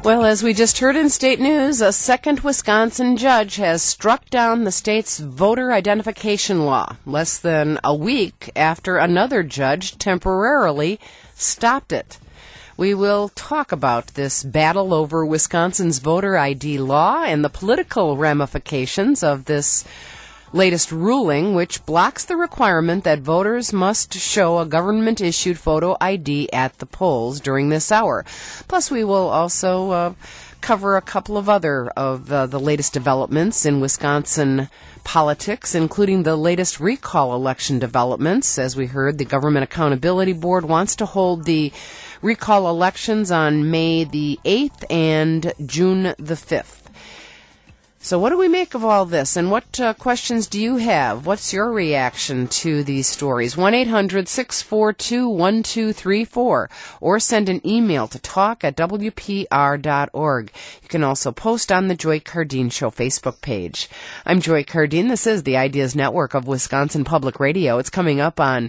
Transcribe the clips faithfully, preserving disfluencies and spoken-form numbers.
Well, as we just heard in state news, a second Wisconsin judge has struck down the state's voter identification law less than a week after another judge temporarily stopped it. We will talk about this battle over Wisconsin's voter I D law and the political ramifications of this latest ruling, which blocks the requirement that voters must show a government-issued photo I D at the polls during this hour. Plus, we will also uh, cover a couple of other of uh, the latest developments in Wisconsin politics, including the latest recall election developments. As we heard, the Government Accountability Board wants to hold the recall elections on May the eighth and June the fifth. So what do we make of all this, and what uh, questions do you have? What's your reaction to these stories? one eight hundred six four two one two three four, or send an email to talk at w p r dot org. You can also post on the Joy Cardine Show Facebook page. I'm Joy Cardine. This is the Ideas Network of Wisconsin Public Radio. It's coming up on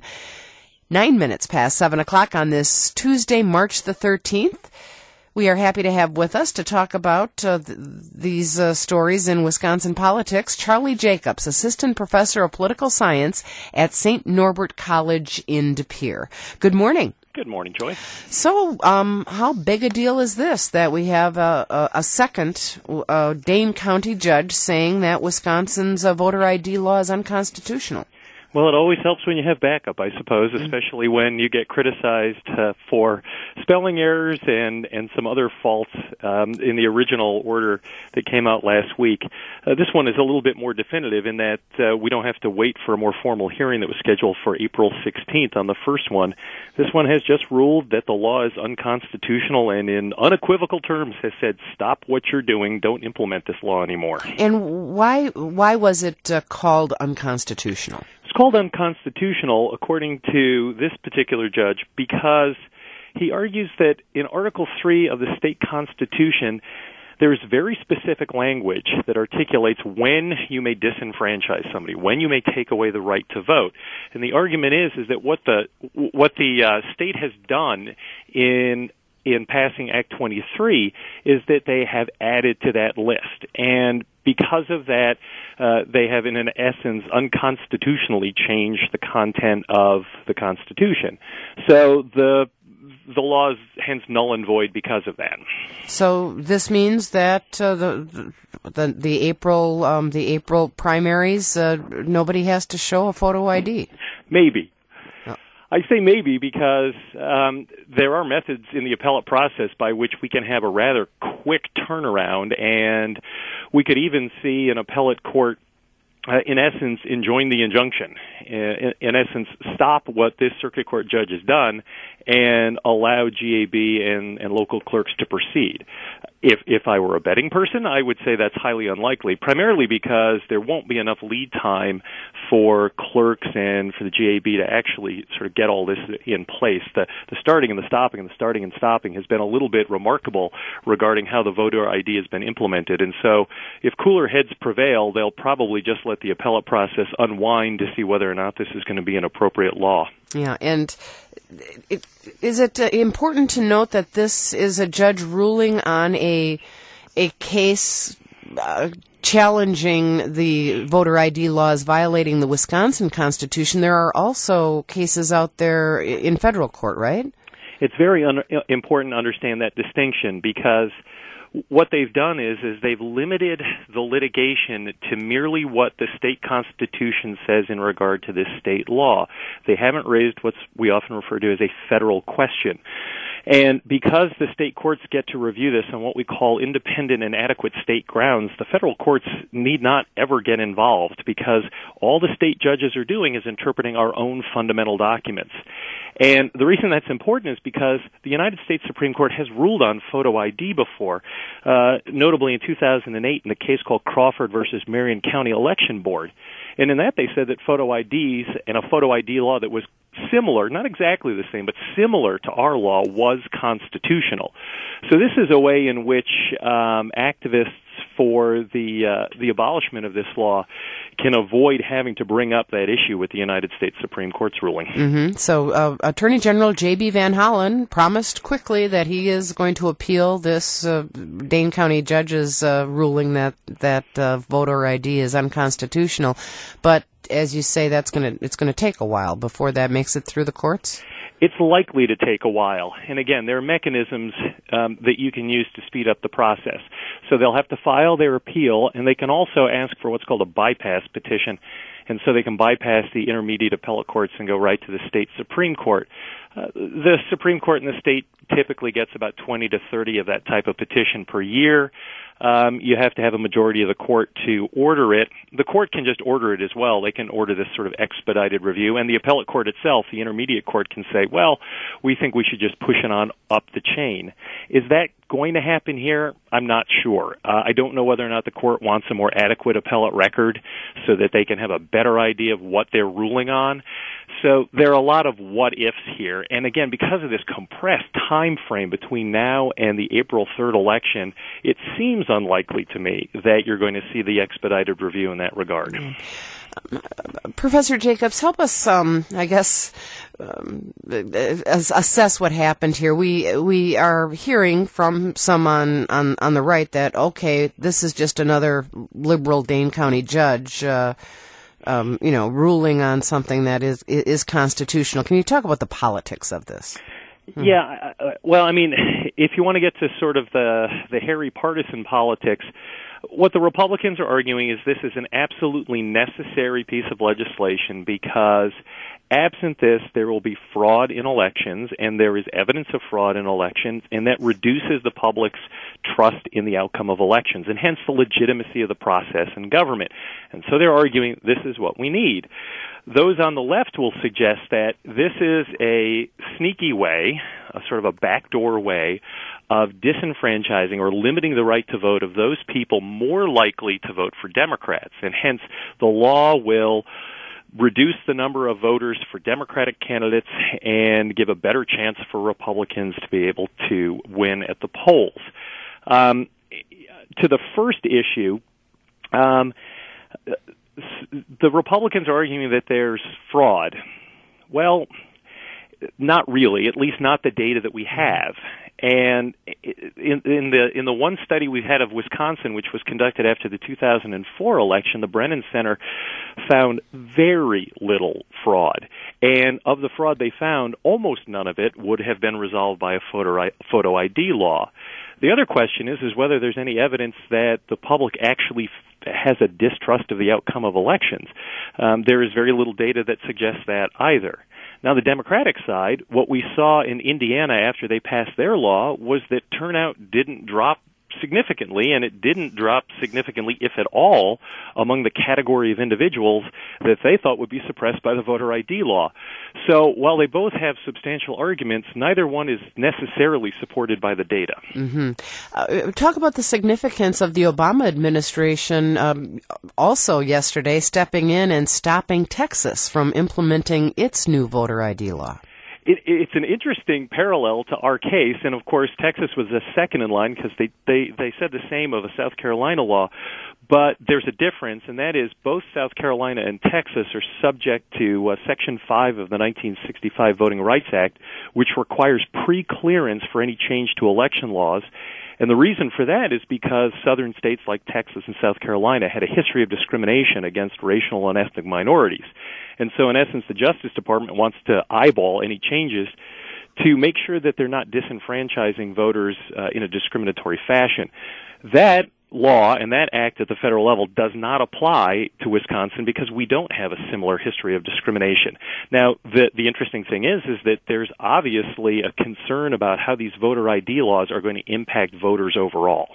nine minutes past seven o'clock on this Tuesday, March the thirteenth. We are happy to have with us to talk about uh, th- these uh, stories in Wisconsin politics, Charlie Jacobs, Assistant Professor of Political Science at Saint Norbert College in De Pere. Good morning. Good morning, Joy. So, um, how big a deal is this that we have a, a, a second uh, Dane County judge saying that Wisconsin's uh, voter I D law is unconstitutional? Well, it always helps when you have backup, I suppose, especially when you get criticized uh, for spelling errors and, and some other faults um, in the original order that came out last week. Uh, this one is a little bit more definitive in that uh, we don't have to wait for a more formal hearing that was scheduled for April sixteenth on the first one. This one has just ruled that the law is unconstitutional and in unequivocal terms has said, stop what you're doing, don't implement this law anymore. And why, why was it uh, called unconstitutional? It's called unconstitutional, according to this particular judge, because he argues that in Article three of the state constitution, there's very specific language that articulates when you may disenfranchise somebody, when you may take away the right to vote. And the argument is, is that what the, what the uh, state has done in in passing Act twenty-three is that they have added to that list. And because of that, uh, they have, in an essence, unconstitutionally changed the content of the Constitution. So the the law is hence null and void because of that. So this means that uh, the, the the April um, the April primaries, uh, nobody has to show a photo I D. Maybe. I say maybe because um, there are methods in the appellate process by which we can have a rather quick turnaround, and we could even see an appellate court, uh, in essence, enjoin the injunction. In, in essence, stop what this circuit court judge has done and allow G A B and, and local clerks to proceed. If if I were a betting person, I would say that's highly unlikely, primarily because there won't be enough lead time for clerks and for the G A B to actually sort of get all this in place. The, the starting and the stopping and the starting and stopping has been a little bit remarkable regarding how the voter I D has been implemented. And so if cooler heads prevail, they'll probably just let the appellate process unwind to see whether or not this is going to be an appropriate law. Yeah, and it, is it uh, important to note that this is a judge ruling on a a case uh, challenging the voter I D laws violating the Wisconsin Constitution? There are also cases out there in federal court, right? It's very un- important to understand that distinction because what they've done is is they've limited the litigation to merely what the state constitution says in regard to this state law. They haven't raised what we often refer to as a federal question. And because the state courts get to review this on what we call independent and adequate state grounds, the federal courts need not ever get involved because all the state judges are doing is interpreting our own fundamental documents. And the reason that's important is because the United States Supreme Court has ruled on photo I D before, uh, notably in two thousand eight in a case called Crawford versus Marion County Election Board. And in that they said that photo I Ds and a photo I D law that was similar, not exactly the same, but similar to our law was constitutional. So this is a way in which um, activists for the uh, the abolishment of this law can avoid having to bring up that issue with the United States Supreme Court's ruling. Mm-hmm. So uh, Attorney General J B. Van Hollen promised quickly that he is going to appeal this uh, Dane County judge's uh, ruling that that uh, voter I D is unconstitutional. But as you say, that's going to it's going to take a while before that makes it through the courts? It's likely to take a while. And again, there are mechanisms um, that you can use to speed up the process. So they'll have to file their appeal, and they can also ask for what's called a bypass petition. And so they can bypass the intermediate appellate courts and go right to the state Supreme Court. Uh, the Supreme Court in the state typically gets about twenty to thirty of that type of petition per year. Um, you have to have a majority of the court to order it. The court can just order it as well. They can order this sort of expedited review. And the appellate court itself, the intermediate court, can say, well, we think we should just push it on up the chain. Is that going to happen here? I'm not sure. Uh, I don't know whether or not the court wants a more adequate appellate record so that they can have a better idea of what they're ruling on. So there are a lot of what-ifs here. And again, because of this compressed time frame between now and the April third election, it seems unlikely to me that you're going to see the expedited review in that regard. Mm. Uh, Professor Jacobs, help us, um, I guess, um, assess what happened here. We we are hearing from some on, on, on the right that, okay, this is just another liberal Dane County judge uh Um, you know, ruling on something that is is constitutional. Can you talk about the politics of this? Hmm. Yeah, uh, well, I mean, if you want to get to sort of the the hairy partisan politics, what the Republicans are arguing is this is an absolutely necessary piece of legislation because absent this, there will be fraud in elections, and there is evidence of fraud in elections, and that reduces the public's trust in the outcome of elections, and hence the legitimacy of the process in government. And so they're arguing this is what we need. Those on the left will suggest that this is a sneaky way, a sort of a backdoor way, of disenfranchising or limiting the right to vote of those people more likely to vote for Democrats, and hence the law will reduce the number of voters for Democratic candidates and give a better chance for Republicans to be able to win at the polls. Um, to the first issue, um, the Republicans are arguing that there's fraud. Well, not really, at least not the data that we have. And in, in the in the one study we had of Wisconsin, which was conducted after the two thousand four election, the Brennan Center found very little fraud. And of the fraud they found, almost none of it would have been resolved by a photo, photo I D law. The other question is, is whether there's any evidence that the public actually has a distrust of the outcome of elections. Um, there is very little data that suggests that either. Now, the Democratic side, what we saw in Indiana after they passed their law was that turnout didn't drop significantly, and it didn't drop significantly, if at all, among the category of individuals that they thought would be suppressed by the voter I D law. So while they both have substantial arguments, neither one is necessarily supported by the data. Mm-hmm. Uh, talk about the significance of the Obama administration um, also yesterday stepping in and stopping Texas from implementing its new voter I D law. It, it's an interesting parallel to our case, and of course Texas was the second in line because they, they, they said the same of a South Carolina law, but there's a difference, and that is both South Carolina and Texas are subject to uh, Section five of the nineteen sixty-five Voting Rights Act, which requires pre-clearance for any change to election laws. And the reason for that is because southern states like Texas and South Carolina had a history of discrimination against racial and ethnic minorities. And so, in essence, the Justice Department wants to eyeball any changes to make sure that they're not disenfranchising voters uh, in a discriminatory fashion. That law and that act at the federal level does not apply to Wisconsin because we don't have a similar history of discrimination. Now, the the interesting thing is is that there's obviously a concern about how these voter I D laws are going to impact voters overall.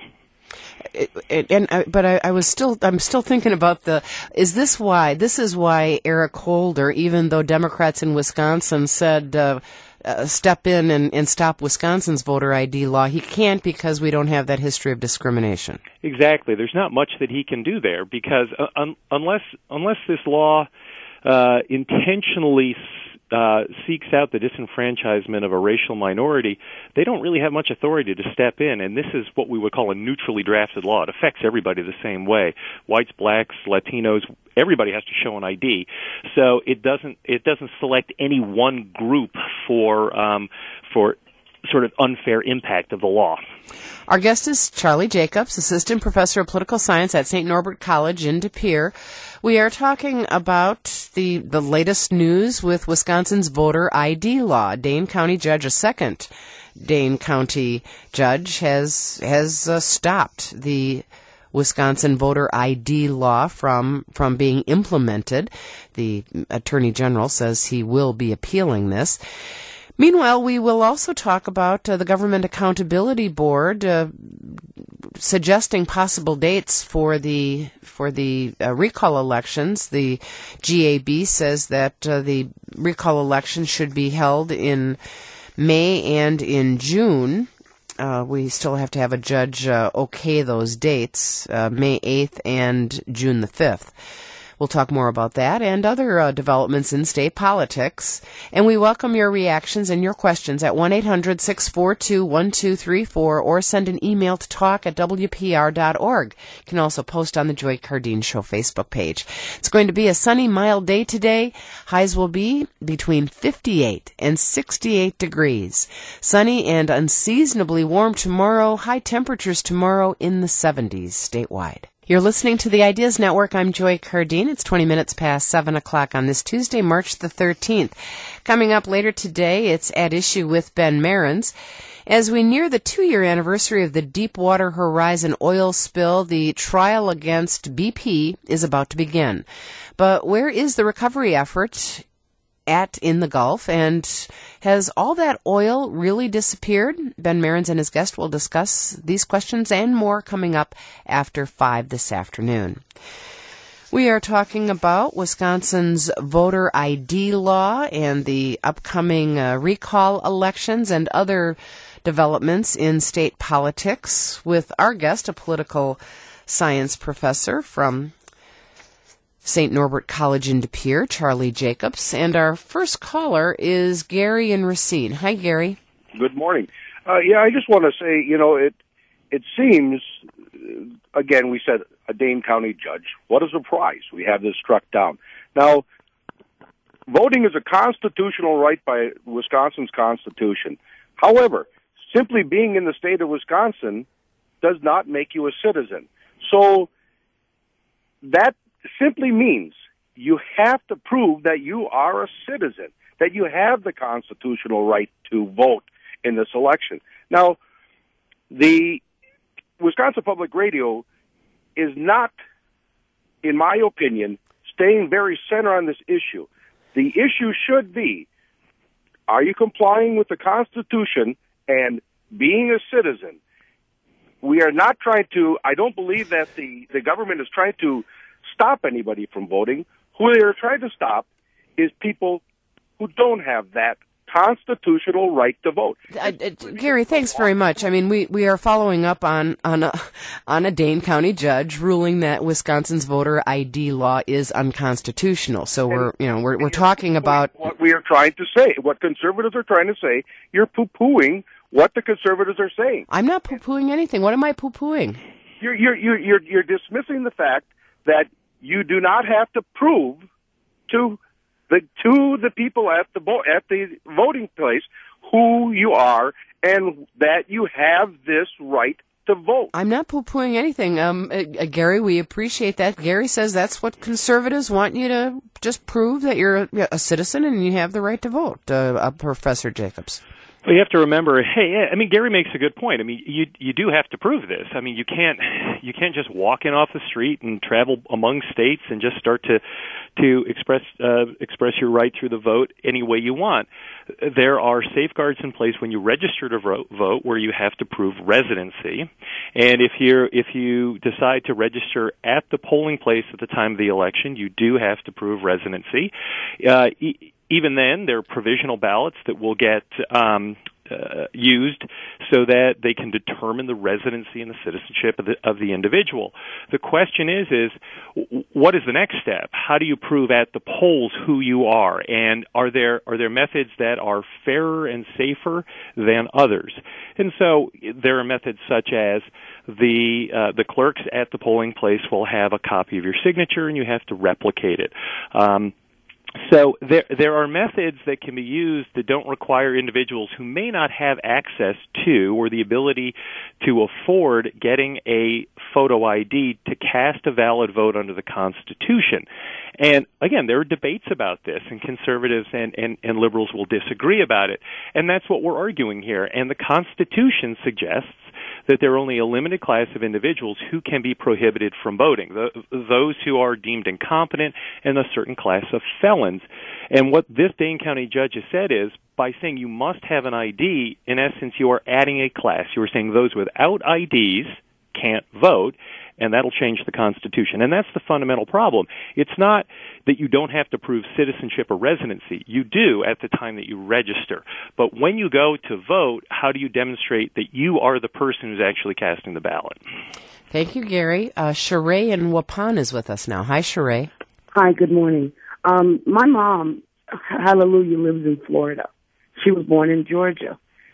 It, it, and I, but I, I was still I'm still thinking about the is this why this is why Eric Holder, even though Democrats in Wisconsin said uh, uh, step in and, and stop Wisconsin's voter I D law, he can't because we don't have that history of discrimination. Exactly. There's not much that he can do there because uh, un- unless unless this law uh, intentionally uh, seeks out the disenfranchisement of a racial minority, they don't really have much authority to step in, and this is what we would call a neutrally drafted law. It affects everybody the same way. Whites, blacks, Latinos, everybody has to show an I D. So it doesn't it doesn't select any one group for um, for sort of unfair impact of the law. Our guest is Charlie Jacobs, Assistant Professor of Political Science at Saint Norbert College in De Pere. We are talking about the, the latest news with Wisconsin's voter I D law. Dane County Judge, a second Dane County judge, has has uh, stopped the Wisconsin voter I D law from from being implemented. The Attorney General says he will be appealing this. Meanwhile, we will also talk about uh, the Government Accountability Board uh, suggesting possible dates for the for the uh, recall elections. The G A B says that uh, the recall election should be held in May and in June. Uh, we still have to have a judge uh, okay those dates, uh, May eighth and June the fifth. We'll talk more about that and other uh, developments in state politics. And we welcome your reactions and your questions at one eight hundred six four two one two three four or send an email to talk at w p r dot org. You can also post on the Joy Cardine Show Facebook page. It's going to be a sunny, mild day today. Highs will be between fifty-eight and sixty-eight degrees. Sunny and unseasonably warm tomorrow. High temperatures tomorrow in the seventies statewide. You're listening to the Ideas Network. I'm Joy Cardine. It's twenty minutes past seven o'clock on this Tuesday, March the thirteenth. Coming up later today, it's At Issue with Ben Mehrens. As we near the two-year anniversary of the Deepwater Horizon oil spill, the trial against B P is about to begin. But where is the recovery effort at in the Gulf, and has all that oil really disappeared? Ben Mehrens and his guest will discuss these questions and more coming up after five this afternoon. We are talking about Wisconsin's voter I D law and the upcoming uh, recall elections and other developments in state politics with our guest, a political science professor from Saint Norbert College in De Pere, Charlie Jacobs. And our first caller is Gary in Racine. Hi, Gary. Good morning. Uh, yeah, I just want to say, you know, it it seems, uh, again, we said a Dane County judge. What a surprise. We have this struck down. Now, voting is a constitutional right by Wisconsin's Constitution. However, simply being in the state of Wisconsin does not make you a citizen. So that simply means you have to prove that you are a citizen, that you have the constitutional right to vote in this election. Now, the Wisconsin Public Radio is not, in my opinion, staying very center on this issue. The issue should be, are you complying with the Constitution and being a citizen? We are not trying to, I don't believe that the, the government is trying to stop anybody from voting. Who they are trying to stop is people who don't have that constitutional right to vote. Uh, uh, Gary, thanks very much. I mean, we, we are following up on on a, on a Dane County judge ruling that Wisconsin's voter I D law is unconstitutional. So we're you know we're we're talking about what we are trying to say. What conservatives are trying to say. You're poo-pooing what the conservatives are saying. I'm not poo-pooing anything. What am I poo-pooing? You're you're you're you're, you're dismissing the fact that you do not have to prove to the to the people at the vo- at the voting place who you are and that you have this right to vote. I'm not poo-pooing anything. Um, uh, uh, Gary, we appreciate that. Gary says that's what conservatives want you to just prove, that you're a, a citizen and you have the right to vote, uh, uh, Professor Jacobs. Well, you have to remember, hey, I mean, Gary makes a good point. I mean, you you do have to prove this. I mean, you can't you can't just walk in off the street and travel among states and just start to to express uh, express your right through the vote any way you want. There are safeguards in place when you register to vote, where you have to prove residency, and if you're if you decide to register at the polling place at the time of the election, you do have to prove residency. Uh, e- Even then, there are provisional ballots that will get um, uh, used so that they can determine the residency and the citizenship of the, of the individual. The question is, is what is the next step? How do you prove at the polls who you are? And are there are there methods that are fairer and safer than others? And so there are methods such as the uh, the clerks at the polling place will have a copy of your signature, and you have to replicate it. Um, So there there are methods that can be used that don't require individuals who may not have access to or the ability to afford getting a photo I D to cast a valid vote under the Constitution. And again, there are debates about this, and conservatives and, and, and liberals will disagree about it. And that's what we're arguing here. And the Constitution suggests that there are only a limited class of individuals who can be prohibited from voting, the, those who are deemed incompetent and a certain class of felons. And what this Dane County judge has said is, by saying you must have an I D, in essence, you are adding a class. You are saying those without I Ds can't vote, and that'll change the Constitution. And that's the fundamental problem. It's not that you don't have to prove citizenship or residency. You do at the time that you register. But when you go to vote, how do you demonstrate that you are the person who's actually casting the ballot? Thank you, Gary. Uh, Sheree in Waupun is with us now. Hi, Sheree. Hi, good morning. Um, my mom, hallelujah, lives in Florida. She was born in Georgia.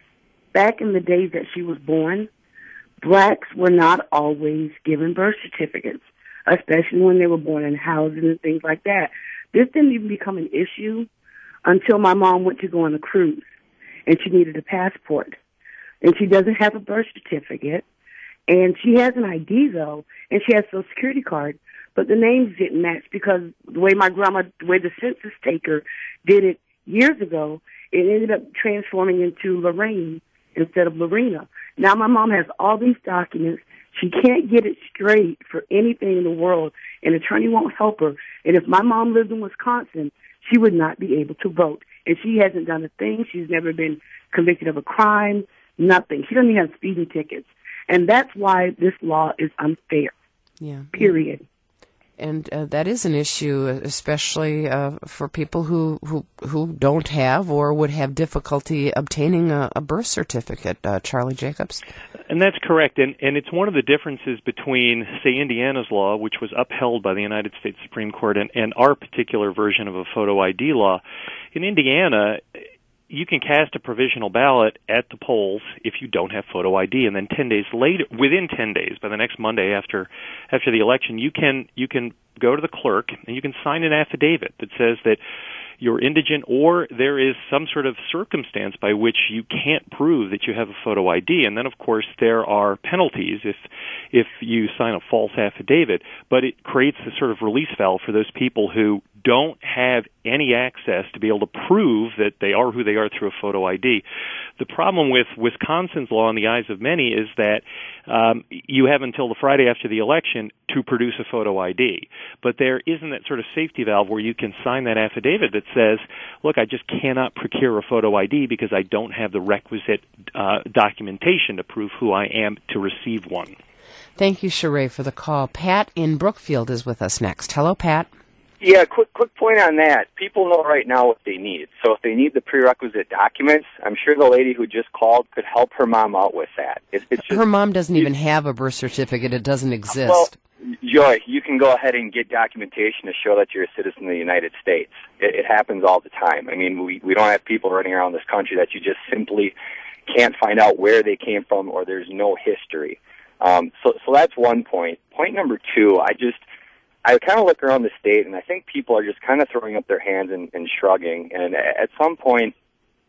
Back in the days that she was born, blacks were not always given birth certificates, especially when they were born in housing and things like that. This didn't even become an issue until my mom went to go on a cruise, and she needed a passport. And she doesn't have a birth certificate, and she has an I D, though, and she has a Social Security card, but the names didn't match because the way my grandma, the way the census taker did it years ago, it ended up transforming into Lorraine instead of Lorena. Now my mom has all these documents. She can't get it straight for anything in the world. An attorney won't help her. And if my mom lived in Wisconsin, she would not be able to vote. And she hasn't done a thing. She's never been convicted of a crime, nothing. She doesn't even have speeding tickets. And that's why this law is unfair. Yeah. Period. And uh, that is an issue, especially uh, for people who, who who don't have or would have difficulty obtaining a, a birth certificate. Uh, Charlie Jacobs? And that's correct. And, and it's one of the differences between, say, Indiana's law, which was upheld by the United States Supreme Court, and, and our particular version of a photo I D law. In Indiana, you can cast a provisional ballot at the polls if you don't have photo I D, and then ten days later, within ten days, by the next Monday after after the election, you can you can go to the clerk and you can sign an affidavit that says that you're indigent or there is some sort of circumstance by which you can't prove that you have a photo I D. And then, of course, there are penalties if if you sign a false affidavit, but it creates a sort of release valve for those people who don't have any access to be able to prove that they are who they are through a photo I D. The problem with Wisconsin's law in the eyes of many is that um, you have until the Friday after the election to produce a photo I D. But there isn't that sort of safety valve where you can sign that affidavit that says, look, I just cannot procure a photo I D because I don't have the requisite uh, documentation to prove who I am to receive one. Thank you, Sheree, for the call. Pat in Brookfield is with us next. Hello, Pat. Yeah, quick quick point on that. People know right now what they need. So if they need the prerequisite documents, I'm sure the lady who just called could help her mom out with that. It, it's just, her mom doesn't even have a birth certificate. It doesn't exist. Well, Joy, you can go ahead and get documentation to show that you're a citizen of the United States. It, it happens all the time. I mean, we, we don't have people running around this country that you just simply can't find out where they came from or there's no history. Um, so, so that's one point. Point number two, I just... I kind of look around the state, and I think people are just kind of throwing up their hands and, and shrugging. And at some point,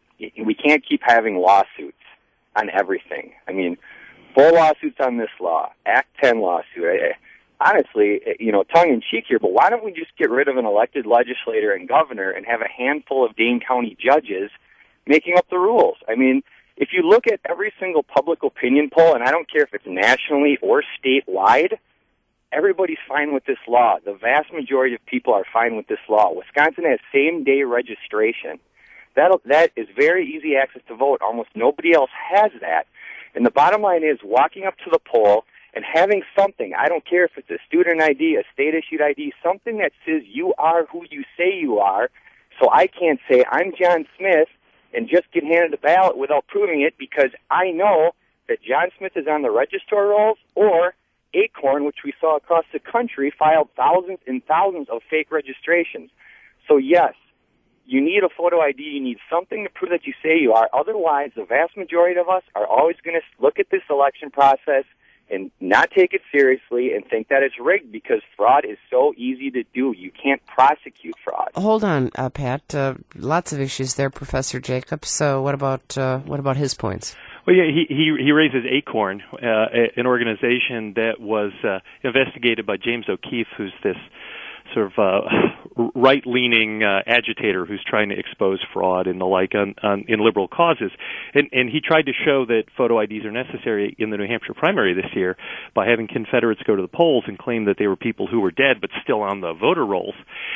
we can't keep having lawsuits on everything. I mean, four lawsuits on this law, Act ten lawsuit. I, honestly, you know, tongue-in-cheek here, but why don't we just get rid of an elected legislator and governor and have a handful of Dane County judges making up the rules? I mean, if you look at every single public opinion poll, and I don't care if it's nationally or statewide, everybody's fine with this law. The vast majority of people are fine with this law. Wisconsin has same-day registration. That that is very easy access to vote. Almost nobody else has that. And the bottom line is walking up to the poll and having something, I don't care if it's a student I D, a state-issued I D, something that says you are who you say you are. So I can't say, I'm John Smith, and just get handed a ballot without proving it, because I know that John Smith is on the register rolls, or Acorn, which we saw across the country, filed thousands and thousands of fake registrations. So yes, you need a photo I D. You need something to prove that you say you are. Otherwise, the vast majority of us are always going to look at this election process and not take it seriously and think that it's rigged, because fraud is so easy to do. You can't prosecute fraud. Hold on, uh, Pat. Uh, lots of issues there, Professor Jacobs. So what about uh, what about his points? Well, yeah, he he, he raises Acorn, uh, an organization that was uh, investigated by James O'Keefe, who's this sort of uh, right-leaning uh, agitator who's trying to expose fraud and the like on, on, in liberal causes. And, and he tried to show that photo I Ds are necessary in the New Hampshire primary this year by having Confederates go to the polls and claim that they were people who were dead but still on the voter rolls.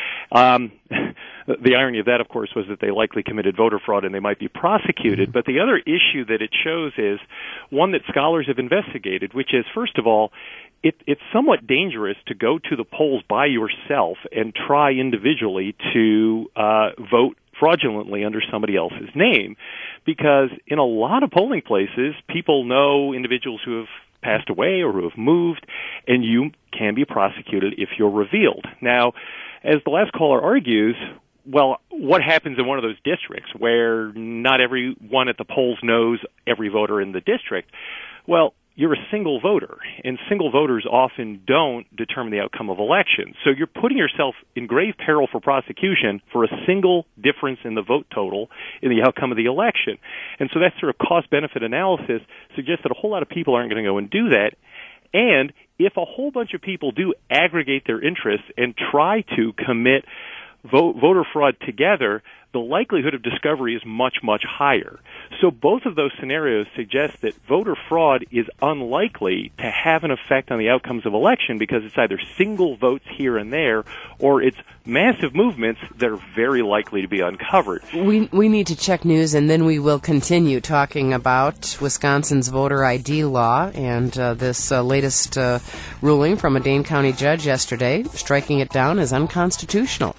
Um, the irony of that, of course, was that they likely committed voter fraud and they might be prosecuted. But the other issue that it shows is one that scholars have investigated, which is, first of all, It, it's somewhat dangerous to go to the polls by yourself and try individually to uh, vote fraudulently under somebody else's name, because in a lot of polling places, people know individuals who have passed away or who have moved, and you can be prosecuted if you're revealed. Now, as the last caller argues, well, what happens in one of those districts where not everyone at the polls knows every voter in the district? Well, you're a single voter, and single voters often don't determine the outcome of elections. So you're putting yourself in grave peril for prosecution for a single difference in the vote total in the outcome of the election. And so that sort of cost-benefit analysis suggests that a whole lot of people aren't going to go and do that. And if a whole bunch of people do aggregate their interests and try to commit vote, voter fraud together, the likelihood of discovery is much, much higher. So both of those scenarios suggest that voter fraud is unlikely to have an effect on the outcomes of election, because it's either single votes here and there, or it's massive movements that are very likely to be uncovered. We we need to check news, and then we will continue talking about Wisconsin's voter I D law and uh, this uh, latest uh, ruling from a Dane County judge yesterday, striking it down as unconstitutional.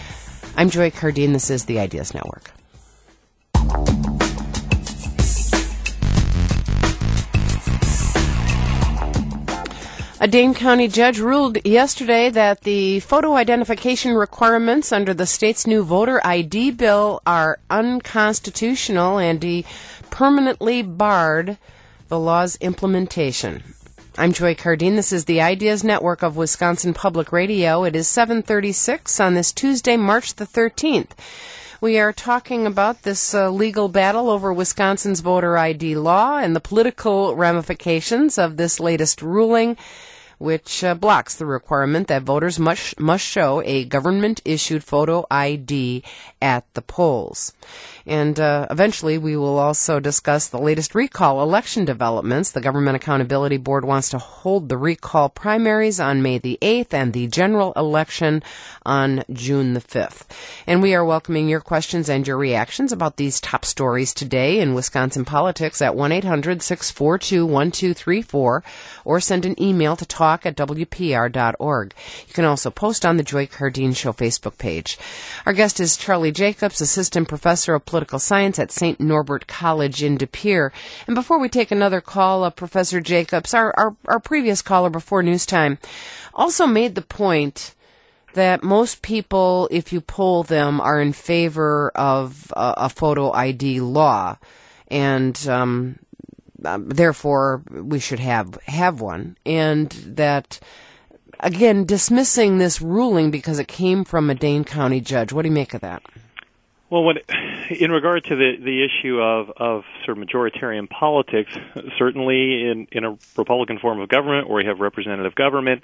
I'm Joy Cardine. This is the Ideas Network. A Dane County judge ruled yesterday that the photo identification requirements under the state's new voter I D bill are unconstitutional, and he permanently barred the law's implementation. I'm Joy Cardine. This is the Ideas Network of Wisconsin Public Radio. It is seven thirty-six on this Tuesday, March the thirteenth. We are talking about this uh, legal battle over Wisconsin's voter I D law and the political ramifications of this latest ruling, which uh, blocks the requirement that voters must, must show a government-issued photo I D at the polls. And uh, eventually we will also discuss the latest recall election developments. The Government Accountability Board wants to hold the recall primaries on May the eighth and the general election on June the fifth. And we are welcoming your questions and your reactions about these top stories today in Wisconsin politics at one eight hundred six four two one two three four, or send an email to talk at w p r dot org. You can also post on the Joy Cardine Show Facebook page. Our guest is Charlie Jacobs, Assistant Professor of Political Science at Saint Norbert College in De Pere. And before we take another call, uh, Professor Jacobs, our, our, our previous caller before news time also made the point that most people, if you poll them, are in favor of uh, a photo I D law, and um, uh, therefore we should have have one, and that, again, dismissing this ruling because it came from a Dane County judge. What do you make of that? Well, when, in regard to the, the issue of, of sort of majoritarian politics, certainly in, in a Republican form of government where you have representative government,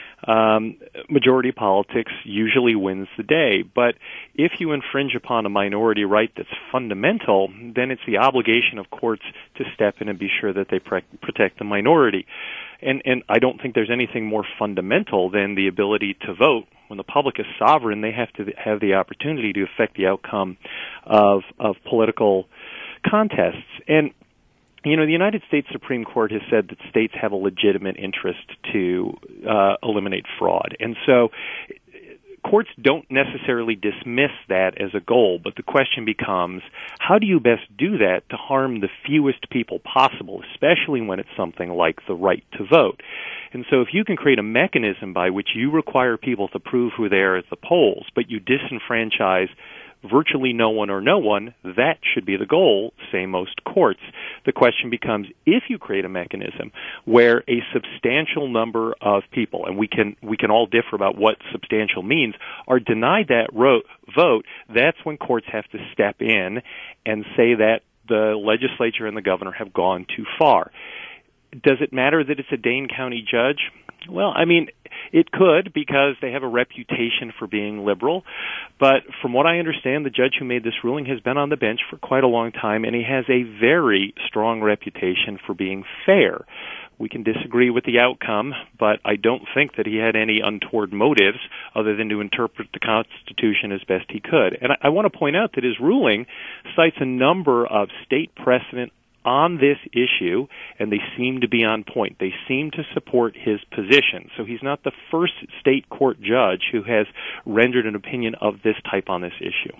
um, majority politics usually wins the day. But if you infringe upon a minority right that's fundamental, then it's the obligation of courts to step in and be sure that they pre- protect the minority. And, and I don't think there's anything more fundamental than the ability to vote. When the public is sovereign, they have to have the opportunity to affect the outcome of of political contests. And, you know, the United States Supreme Court has said that states have a legitimate interest to uh, eliminate fraud. And so courts don't necessarily dismiss that as a goal, but the question becomes, how do you best do that to harm the fewest people possible, especially when it's something like the right to vote? And so if you can create a mechanism by which you require people to prove who they are at the polls, but you disenfranchise virtually no one or no one, that should be the goal, say most courts. The question becomes, if you create a mechanism where a substantial number of people, and we can we can all differ about what substantial means, are denied that ro- vote, that's when courts have to step in and say that the legislature and the governor have gone too far. Does it matter that it's a Dane County judge? Well, I mean, it could, because they have a reputation for being liberal. But from what I understand, the judge who made this ruling has been on the bench for quite a long time, and he has a very strong reputation for being fair. We can disagree with the outcome, but I don't think that he had any untoward motives other than to interpret the Constitution as best he could. And I, I want to point out that his ruling cites a number of state precedent on this issue, and they seem to be on point. They seem to support his position. So he's not the first state court judge who has rendered an opinion of this type on this issue.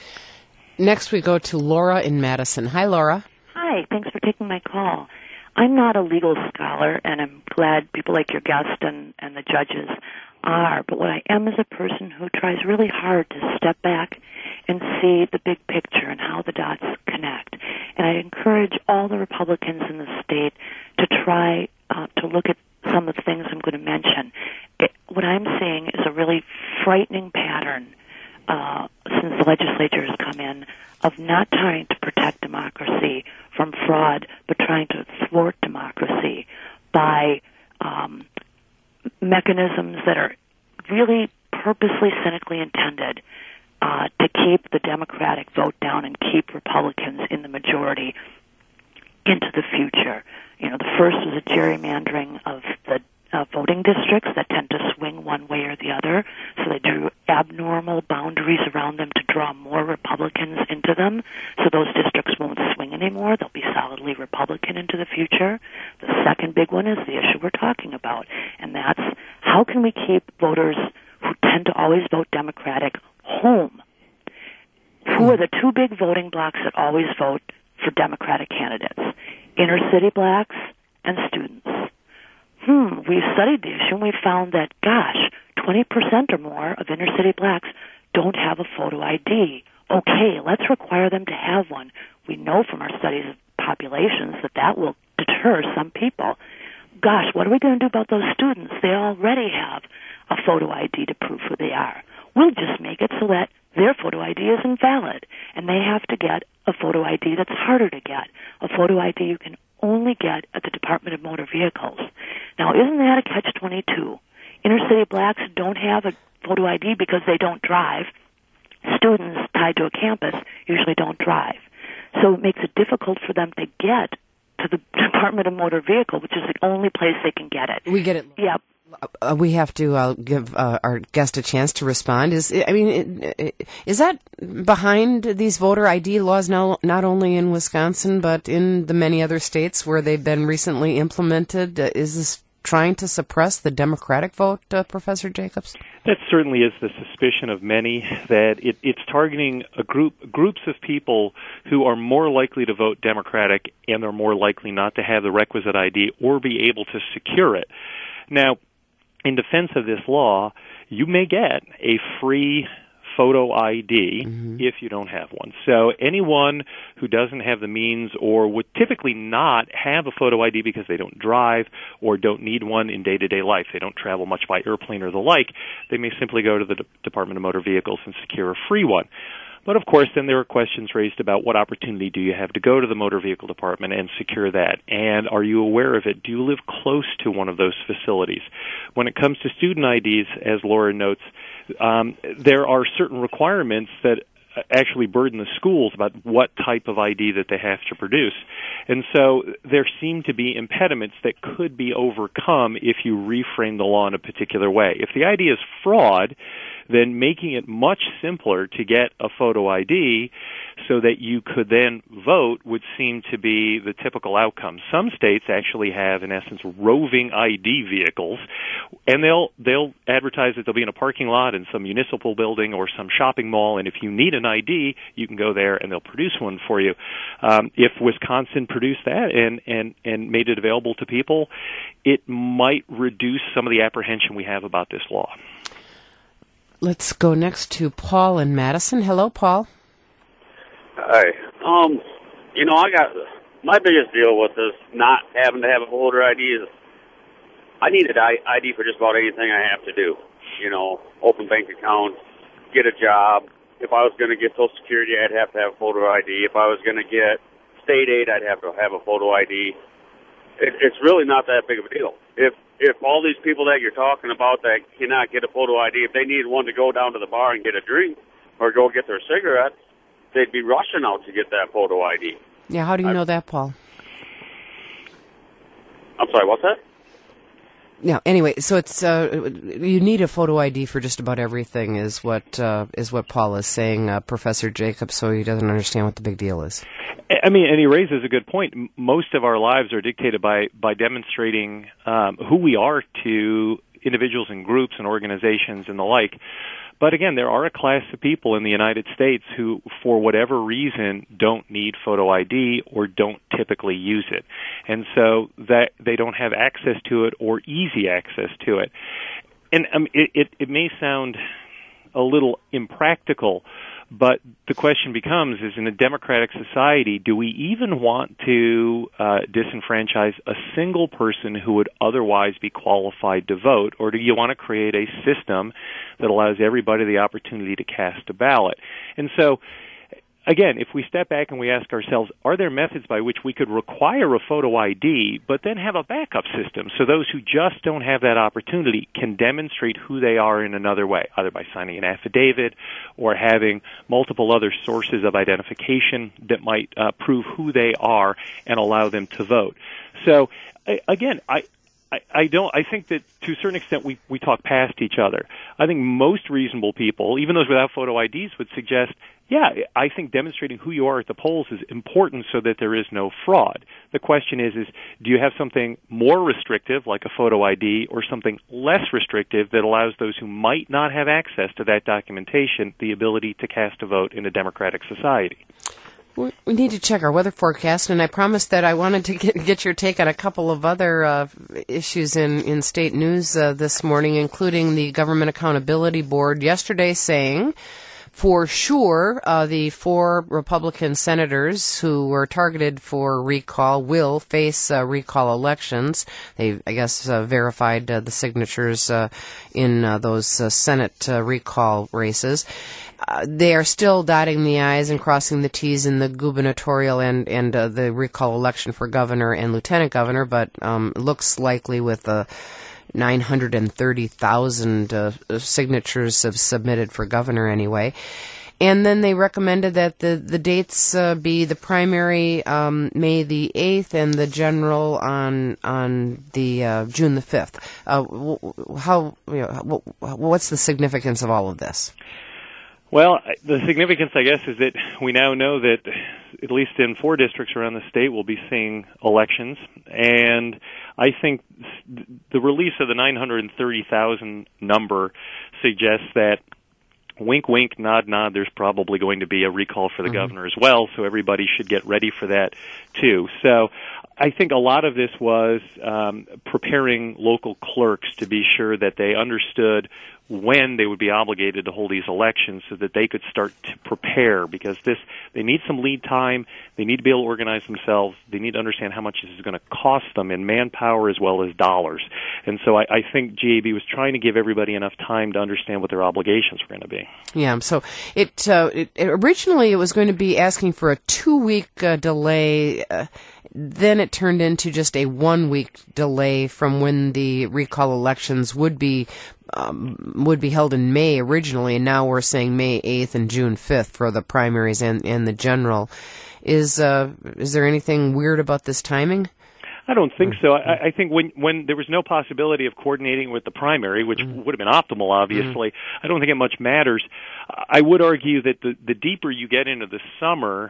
Next we go to Laura in Madison. Hi, Laura. Hi, thanks for taking my call. I'm not a legal scholar, and I'm glad people like your guest and, and the judges are, but what I am is a person who tries really hard to step back and see the big picture and how the dots connect. And I encourage all the Republicans in the state to try uh, to look at some of the things I'm going to mention. It, what I'm seeing is a really frightening pattern uh, since the legislature has come in of not trying to protect democracy from fraud, but trying to thwart democracy by um, mechanisms that are really purposely, cynically intended uh, to keep the Democratic vote down and keep Republicans in the majority into the future. You know, the first was a gerrymandering of the uh, voting districts that tend to swing one way or the other, so they drew abnormal boundaries around them to draw more Republicans into them, so those districts won't swing anymore. They'll be solidly Republican into the future. The second big one is the issue we're talking about, and that's how can we keep voters who tend to always vote Democratic home? Who are the two big voting blocks that always vote for Democratic candidates? Inner city blacks and students. Hmm, we studied the issue and we found that, gosh, twenty percent or more of inner city blacks don't have a photo I D. Okay, let's require them to have one. We know from our studies of populations that that will deter some people. Gosh, what are we going to do about those students? They already have a photo I D to prove who they are. We'll just make it so that their photo I D is invalid, and they have to get a photo I D that's harder to get, a photo I D you can only get at the Department of Motor Vehicles. Now, isn't that a catch twenty-two? Inner city blacks don't have a photo I D because they don't drive. Students tied to a campus usually don't drive. So it makes it difficult for them to get to the Department of Motor Vehicle, which is the only place they can get it. We get it. Yep. Uh, we have to uh, give uh, our guest a chance to respond. Is I mean, is that behind these voter I D laws now, not only in Wisconsin but in the many other states where they've been recently implemented? Uh, is this trying to suppress the Democratic vote, uh, Professor Jacobs? That certainly is the suspicion of many, that it, it's targeting a group groups of people who are more likely to vote Democratic and are more likely not to have the requisite I D or be able to secure it. Now, in defense of this law, you may get a free photo I D mm-hmm. if you don't have one. So anyone who doesn't have the means or would typically not have a photo I D because they don't drive or don't need one in day-to-day life, they don't travel much by airplane or the like, they may simply go to the D- Department of Motor Vehicles and secure a free one. But, of course, then there are questions raised about what opportunity do you have to go to the motor vehicle department and secure that, and are you aware of it? Do you live close to one of those facilities? When it comes to student I Ds, as Laura notes, um, there are certain requirements that actually burden the schools about what type of I D that they have to produce. And so there seem to be impediments that could be overcome if you reframe the law in a particular way. If the I D is fraud, then making it much simpler to get a photo I D so that you could then vote would seem to be the typical outcome. Some states actually have, in essence, roving I D vehicles, and they'll they'll advertise that they'll be in a parking lot in some municipal building or some shopping mall, and if you need an I D, you can go there and they'll produce one for you. Um, if Wisconsin produced that and, and, and made it available to people, it might reduce some of the apprehension we have about this law. Let's go next to Paul in Madison. Hello, Paul. Hi. Um, you know, I got my biggest deal with this not having to have a voter I D is I needed I D for just about anything I have to do. You know, open bank accounts, get a job. If I was going to get Social Security, I'd have to have a photo I D. If I was going to get state aid, I'd have to have a photo I D. It, it's really not that big of a deal. If if all these people that you're talking about that cannot get a photo I D, if they needed one to go down to the bar and get a drink or go get their cigarettes, they'd be rushing out to get that photo I D. Yeah, how do you I, know that, Paul? I'm sorry, what's that? Yeah. Anyway, so it's uh, you need a photo I D for just about everything, is what uh, is what Paul is saying, uh, Professor Jacobs. So he doesn't understand what the big deal is. I mean, and he raises a good point. Most of our lives are dictated by by demonstrating um, who we are to individuals and groups and organizations and the like. But again, there are a class of people in the United States who, for whatever reason, don't need photo I D or don't typically use it. And so that they don't have access to it or easy access to it. And um, it, it, it may sound a little impractical, but the question becomes, is in a democratic society, do we even want to uh, disenfranchise a single person who would otherwise be qualified to vote, or do you want to create a system that allows everybody the opportunity to cast a ballot? And so, again, if we step back and we ask ourselves, are there methods by which we could require a photo I D, but then have a backup system so those who just don't have that opportunity can demonstrate who they are in another way, either by signing an affidavit or having multiple other sources of identification that might uh, prove who they are and allow them to vote? So, again, I... I, I don't. I think that to a certain extent we, we talk past each other. I think most reasonable people, even those without photo I Ds, would suggest, yeah, I think demonstrating who you are at the polls is important so that there is no fraud. The question is, is do you have something more restrictive, like a photo I D, or something less restrictive that allows those who might not have access to that documentation the ability to cast a vote in a democratic society? We need to check our weather forecast, and I promised that I wanted to get, get your take on a couple of other uh, issues in, in state news uh, this morning, including the Government Accountability Board yesterday saying, for sure, uh, the four Republican senators who were targeted for recall will face uh, recall elections. They, I guess, uh, verified uh, the signatures uh, in uh, those uh, Senate uh, recall races. Uh, they are still dotting the I's and crossing the T's in the gubernatorial and, and uh, the recall election for governor and lieutenant governor, but um, looks likely with uh, nine hundred thirty thousand uh, signatures have submitted for governor anyway. And then they recommended that the, the dates uh, be the primary um, May the eighth and the general on on the uh, June the fifth. Uh, how you know, what's the significance of all of this? Well, the significance, I guess, is that we now know that at least in four districts around the state we'll be seeing elections, and I think the release of the nine hundred thirty thousand number suggests that wink, wink, nod, nod, there's probably going to be a recall for the mm-hmm. governor as well, so everybody should get ready for that too. So I think a lot of this was um, preparing local clerks to be sure that they understood when they would be obligated to hold these elections so that they could start to prepare, because this they need some lead time, they need to be able to organize themselves, they need to understand how much this is going to cost them in manpower as well as dollars. And so I, I think G A B was trying to give everybody enough time to understand what their obligations were going to be. Yeah, so it, uh, it originally it was going to be asking for a two-week uh, delay. Uh, Then it turned into just a one-week delay from when the recall elections would be um, would be held in May originally, and now we're saying May eighth and June fifth for the primaries and, and the general. Is uh, is there anything weird about this timing? I don't think so. I, I think when when there was no possibility of coordinating with the primary, which mm. would have been optimal, obviously, mm. I don't think it much matters. I would argue that the, the deeper you get into the summer,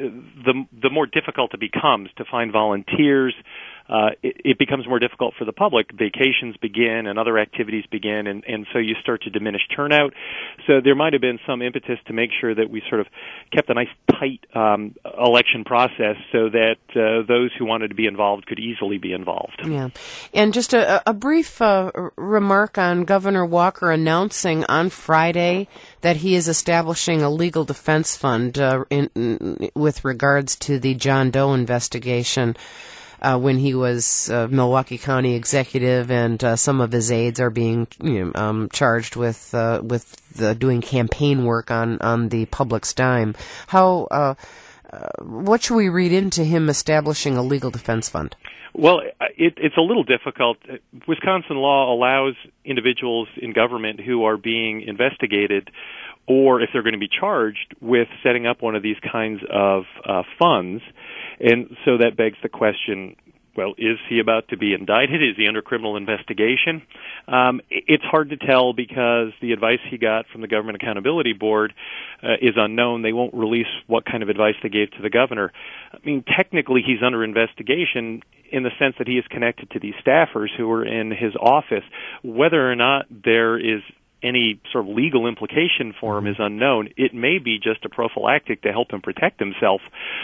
the the more difficult it becomes to find volunteers. Uh, it, it becomes more difficult for the public. Vacations begin and other activities begin, and, and so you start to diminish turnout. So there might have been some impetus to make sure that we sort of kept a nice tight um, election process so that uh, those who wanted to be involved could easily be involved. Yeah. And just a, a brief uh, remark on Governor Walker announcing on Friday that he is establishing a legal defense fund uh, in, in, with regards to the John Doe investigation. Uh, when he was uh, Milwaukee County executive, and uh, some of his aides are being you know, um, charged with uh, with the doing campaign work on, on the public's dime. How uh, uh, what should we read into him establishing a legal defense fund? Well, it, it's a little difficult. Wisconsin law allows individuals in government who are being investigated, or if they're going to be charged with setting up one of these kinds of uh, funds. And so that begs the question, well, is he about to be indicted? Is he under criminal investigation? Um, it's hard to tell because the advice he got from the Government Accountability Board uh, is unknown. They won't release what kind of advice they gave to the governor. I mean, technically he's under investigation in the sense that he is connected to these staffers who are in his office. Whether or not there is any sort of legal implication for him is unknown. It may be just a prophylactic to help him protect himself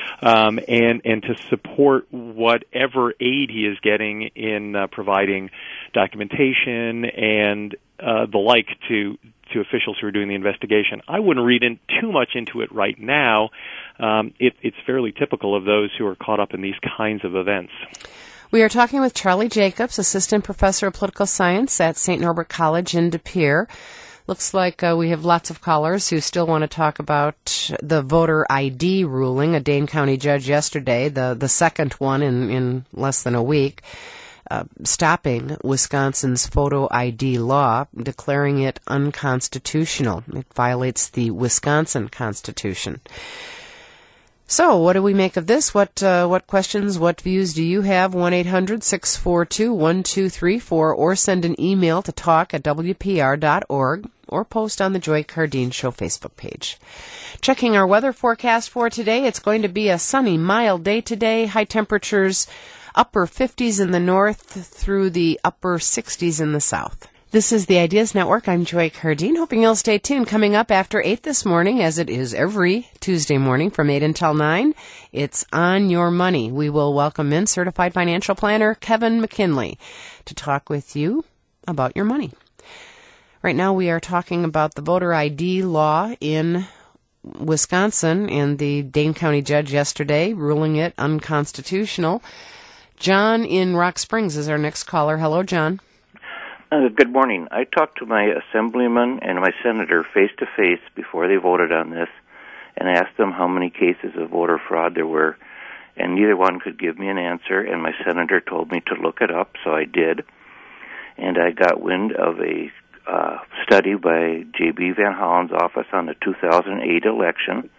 um, and and to support whatever aid he is getting in uh, providing documentation and uh, the like to to officials who are doing the investigation. I wouldn't read in too much into it right now. Um, it, it's fairly typical of those who are caught up in these kinds of events. We are talking with Charlie Jacobs, Assistant Professor of Political Science at Saint Norbert College in De Pere. Looks like uh, we have lots of callers who still want to talk about the voter I D ruling. A Dane County judge yesterday, the, the second one in, in less than a week, uh, stopping Wisconsin's photo I D law, declaring it unconstitutional. It violates the Wisconsin Constitution. So, what do we make of this? What uh, what questions, what views do you have? one eight hundred six four two one two three four, or send an email to talk at w p r dot org, or post on the Joy Cardine Show Facebook page. Checking our weather forecast for today, it's going to be a sunny, mild day today. High temperatures upper fifties in the north through the upper sixties in the south. This is the Ideas Network. I'm Joy Cardine, hoping you'll stay tuned. Coming up after eight this morning, as it is every Tuesday morning from eight until nine, it's On Your Money. We will welcome in certified financial planner Kevin McKinley to talk with you about your money. Right now we are talking about the voter I D law in Wisconsin, and the Dane County judge yesterday ruling it unconstitutional. John in Rock Springs is our next caller. Hello, John. Uh, good morning. I talked to my assemblyman and my senator face-to-face before they voted on this and asked them how many cases of voter fraud there were, and neither one could give me an answer, and my senator told me to look it up, so I did. And I got wind of a uh, study by J B Van Hollen's office on the two thousand eight election,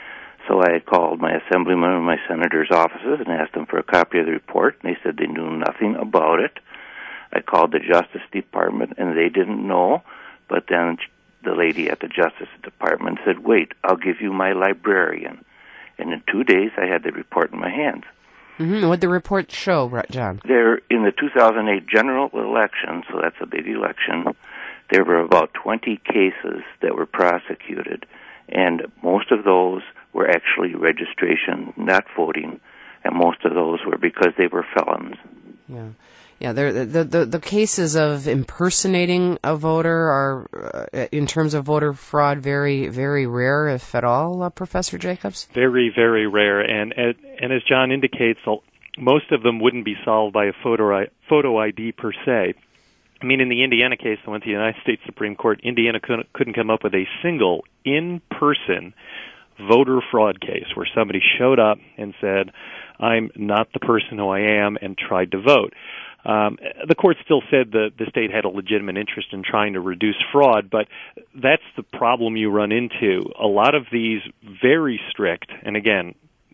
so I called my assemblyman and my senator's offices and asked them for a copy of the report, and they said they knew nothing about it. I called the Justice Department, and they didn't know, but then the lady at the Justice Department said, wait, I'll give you my librarian. And in two days, I had the report in my hands. Mm-hmm. What did the report show, John? There, in the two thousand eight general election, so that's a big election, there were about twenty cases that were prosecuted, and most of those were actually registration, not voting, and most of those were because they were felons. Yeah. Yeah, the, the the the cases of impersonating a voter are, uh, in terms of voter fraud, very very rare, if at all. Uh, Professor Jacobs. Very very rare, and and as John indicates, most of them wouldn't be solved by a photo I, photo I D per se. I mean, in the Indiana case that went to the United States Supreme Court, Indiana couldn't, couldn't come up with a single in-person voter fraud case where somebody showed up and said, "I'm not the person who I am," and tried to vote. Um, the court still said that the state had a legitimate interest in trying to reduce fraud, but that's the problem you run into. A lot of these very strict, and again,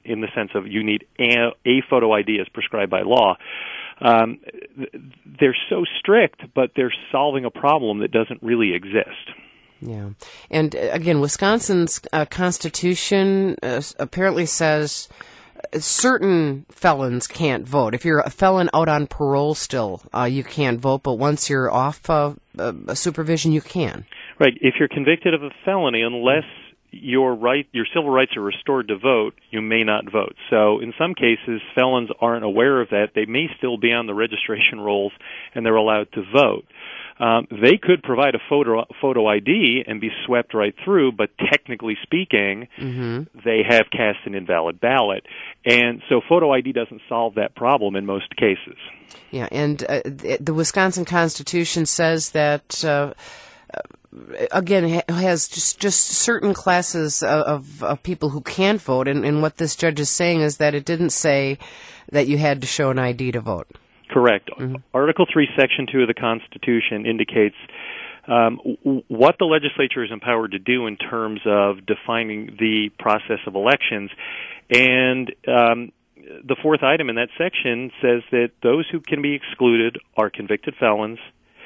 in the sense of you need a, a photo I D as prescribed by law. Um, they're so strict, but they're solving a problem that doesn't really exist. Yeah. And uh, again, Wisconsin's uh, Constitution uh, apparently says certain felons can't vote. If you're a felon out on parole still, uh, you can't vote, but once you're off uh, uh, supervision, you can. Right. If you're convicted of a felony, unless your right, your civil rights are restored to vote, you may not vote. So in some cases, felons aren't aware of that. They may still be on the registration rolls, and they're allowed to vote. Um, they could provide a photo photo I D and be swept right through, but technically speaking, mm-hmm. they have cast an invalid ballot. And so photo I D doesn't solve that problem in most cases. Yeah, and uh, the, the Wisconsin Constitution says that... Uh, again, has just, just certain classes of, of people who can't vote, and, and what this judge is saying is that it didn't say that you had to show an I D to vote. Correct. Mm-hmm. Article three, Section two of the Constitution indicates um, w- what the legislature is empowered to do in terms of defining the process of elections, and um, the fourth item in that section says that those who can be excluded are convicted felons,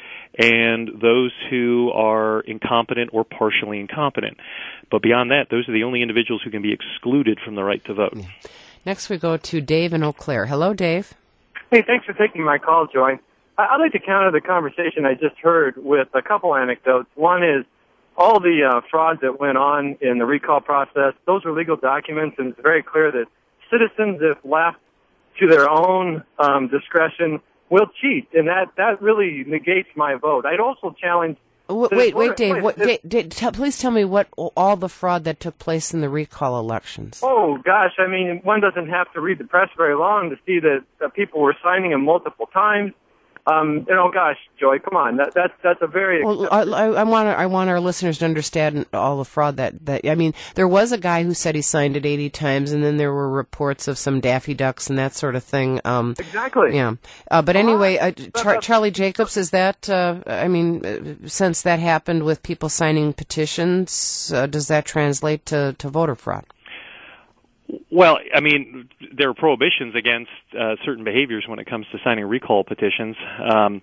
and those who are incompetent or partially incompetent. But beyond that, those are the only individuals who can be excluded from the right to vote. Yeah. Next we go to Dave in Eau Claire. Hello, Dave. Hey, thanks for taking my call, Joy. I'd like to counter the conversation I just heard with a couple anecdotes. One is all the uh, fraud that went on in the recall process, those are legal documents, and it's very clear that citizens, if left to their own um, discretion, will cheat, and that, that really negates my vote. I'd also challenge... Wait, wait, wait Dave, wait, what, Dave, Dave t- please tell me what all the fraud that took place in the recall elections. Oh, gosh, I mean, one doesn't have to read the press very long to see that, that people were signing them multiple times. Um, you know, gosh, Joy, come on, that, that's that's a very. Well, I, I want I want our listeners to understand all the fraud that, that I mean. There was a guy who said he signed it eighty times, and then there were reports of some Daffy Ducks and that sort of thing. Um, exactly. Yeah. Uh, but anyway, uh, Char- Charlie Jacobs, is that? Uh, I mean, uh, since that happened with people signing petitions, uh, does that translate to, to voter fraud? Well, I mean, there are prohibitions against uh, certain behaviors when it comes to signing recall petitions, um,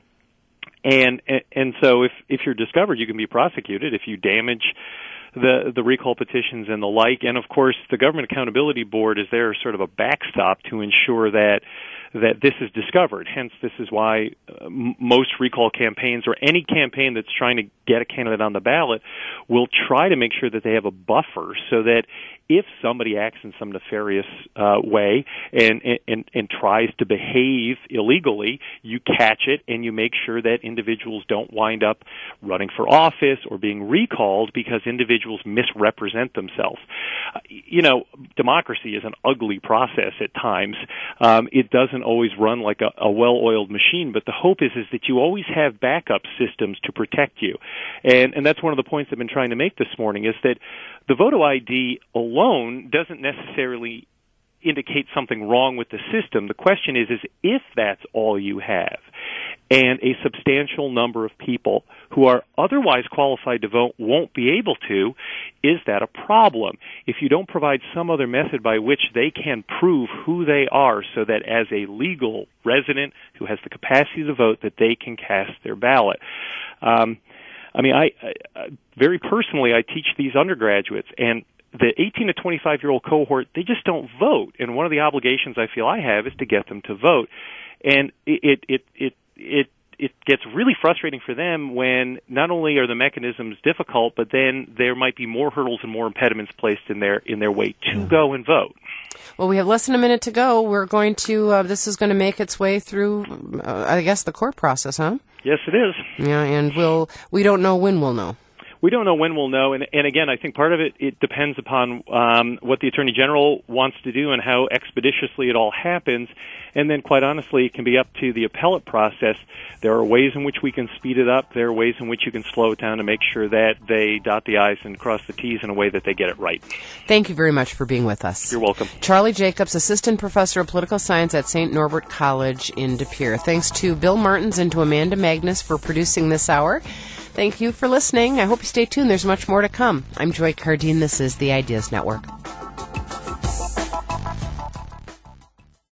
and and so if if you're discovered, you can be prosecuted if you damage the the recall petitions and the like. And of course, the Government Accountability Board is there, sort of a backstop to ensure that that this is discovered. Hence, this is why uh, m- most recall campaigns, or any campaign that's trying to get a candidate on the ballot, will try to make sure that they have a buffer so that if somebody acts in some nefarious uh, way and, and and tries to behave illegally, you catch it and you make sure that individuals don't wind up running for office or being recalled because individuals misrepresent themselves. Uh, you know, democracy is an ugly process at times. Um, it doesn't always run like a, a well-oiled machine, but the hope is is that you always have backup systems to protect you. And and that's one of the points I've been trying to make this morning, is that the photo I D alone doesn't necessarily indicate something wrong with the system. The question is, is if that's all you have, and a substantial number of people who are otherwise qualified to vote won't be able to, is that a problem? If you don't provide some other method by which they can prove who they are so that as a legal resident who has the capacity to vote, that they can cast their ballot. Um, I mean, I, I very personally, I teach these undergraduates, and the eighteen to twenty-five-year-old cohort, they just don't vote. And one of the obligations I feel I have is to get them to vote. And it it it it it gets really frustrating for them when not only are the mechanisms difficult, but then there might be more hurdles and more impediments placed in their in their way to yeah. go and vote. Well, we have less than a minute to go. We're going to, uh, this is going to make its way through, uh, I guess, the court process, huh? Yes, it is. Yeah, and we'll, we don't know when we'll know. We don't know when we'll know, and, and again, I think part of it, it depends upon um, what the Attorney General wants to do and how expeditiously it all happens, and then, quite honestly, it can be up to the appellate process. There are ways in which we can speed it up. There are ways in which you can slow it down to make sure that they dot the I's and cross the T's in a way that they get it right. Thank you very much for being with us. You're welcome. Charlie Jacobs, Assistant Professor of Political Science at Saint Norbert College in De Pere. Thanks to Bill Martins and to Amanda Magnus for producing this hour. Thank you for listening. I hope you stay tuned. There's much more to come. I'm Joy Cardine. This is the Ideas Network.